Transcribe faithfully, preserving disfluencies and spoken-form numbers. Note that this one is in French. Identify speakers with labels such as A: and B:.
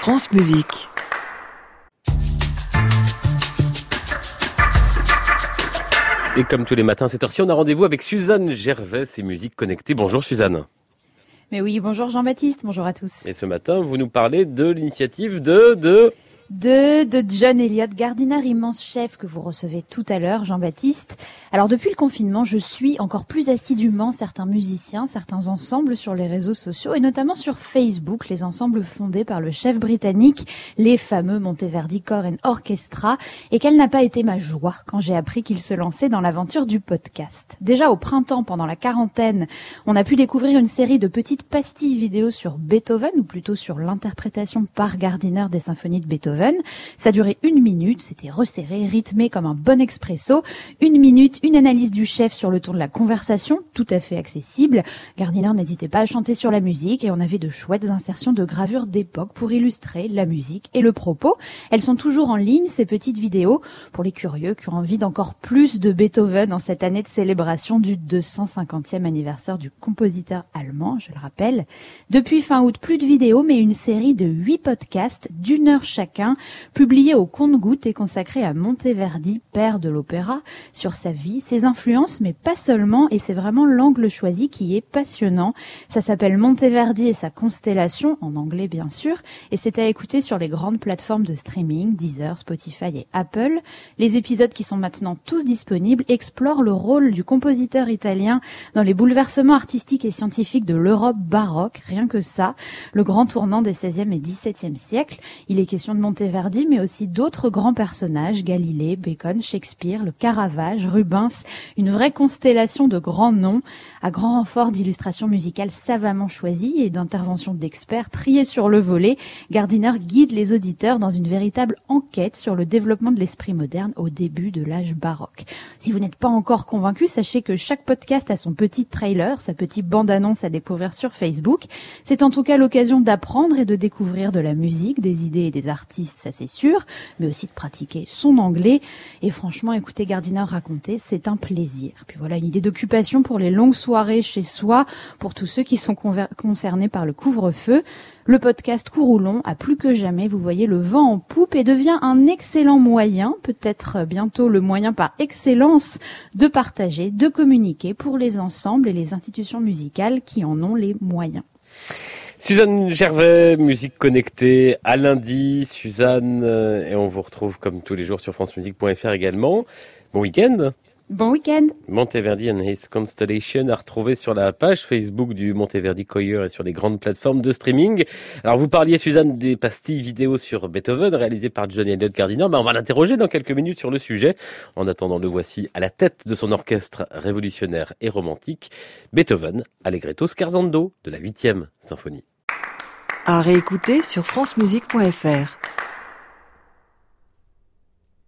A: France Musique.
B: Et comme tous les matins à cette heure-ci, on a rendez-vous avec Suzanne Gervais et Musique Connectée. Bonjour Suzanne.
C: Mais oui, bonjour Jean-Baptiste, bonjour à tous.
B: Et ce matin, vous nous parlez de l'initiative de... de...
C: De, de John Eliot Gardiner, immense chef que vous recevez tout à l'heure, Jean-Baptiste. Alors depuis le confinement, je suis encore plus assidûment certains musiciens, certains ensembles sur les réseaux sociaux et notamment sur Facebook, les ensembles fondés par le chef britannique, les fameux Monteverdi Choir and Orchestra, et quelle n'a pas été ma joie quand j'ai appris qu'il se lançait dans l'aventure du podcast. Déjà au printemps, pendant la quarantaine, on a pu découvrir une série de petites pastilles vidéo sur Beethoven, ou plutôt sur l'interprétation par Gardiner des symphonies de Beethoven. Ça durait une minute, c'était resserré, rythmé comme un bon expresso. Une minute, une analyse du chef sur le ton de la conversation, tout à fait accessible. Gardiner n'hésitait pas à chanter sur la musique et on avait de chouettes insertions de gravures d'époque pour illustrer la musique et le propos. Elles sont toujours en ligne, ces petites vidéos, pour les curieux qui ont envie d'encore plus de Beethoven en cette année de célébration du deux cent cinquantième anniversaire du compositeur allemand, je le rappelle. Depuis fin août, plus de vidéos, mais une série de huit podcasts d'une heure chacun, publié au compte-gouttes et consacré à Monteverdi, père de l'opéra, sur sa vie, ses influences, mais pas seulement, et c'est vraiment l'angle choisi qui est passionnant. Ça s'appelle Monteverdi et sa constellation, en anglais bien sûr, et c'est à écouter sur les grandes plateformes de streaming, Deezer, Spotify et Apple. Les épisodes qui sont maintenant tous disponibles explorent le rôle du compositeur italien dans les bouleversements artistiques et scientifiques de l'Europe baroque, rien que ça, le grand tournant des seizième et dix-septième siècles. Il est question de Monteverdi, mais aussi d'autres grands personnages, Galilée, Bacon, Shakespeare, le Caravage, Rubens, une vraie constellation de grands noms, à grand renfort d'illustrations musicales savamment choisies et d'interventions d'experts triés sur le volet. Gardiner guide les auditeurs dans une véritable enquête sur le développement de l'esprit moderne au début de l'âge baroque. Si vous n'êtes pas encore convaincu, sachez que chaque podcast a son petit trailer, sa petite bande-annonce à découvrir sur Facebook. C'est en tout cas l'occasion d'apprendre et de découvrir de la musique, des idées et des artistes, ça c'est sûr, mais aussi de pratiquer son anglais. Et franchement, écouter Gardiner raconter, c'est un plaisir. Puis voilà, une idée d'occupation pour les longues soirées chez soi, pour tous ceux qui sont conver- concernés par le couvre-feu. Le podcast court ou long a plus que jamais, vous voyez, le vent en poupe et devient un excellent moyen, peut-être bientôt le moyen par excellence, de partager, de communiquer pour les ensembles et les institutions musicales qui en ont les moyens.
B: Suzanne Gervais, Musique Connectée, à lundi. Suzanne, et on vous retrouve comme tous les jours sur france musique point f r également. Bon week-end.
C: Bon week-end.
B: Monteverdi and His Constellation à retrouver sur la page Facebook du Monteverdi Choir et sur les grandes plateformes de streaming. Alors vous parliez, Suzanne, des pastilles vidéo sur Beethoven réalisées par John Eliot Gardiner. Ben, on va l'interroger dans quelques minutes sur le sujet. En attendant, le voici à la tête de son orchestre révolutionnaire et romantique, Beethoven, Allegretto Scherzando de la huitième symphonie.
A: À réécouter sur france musique point f r.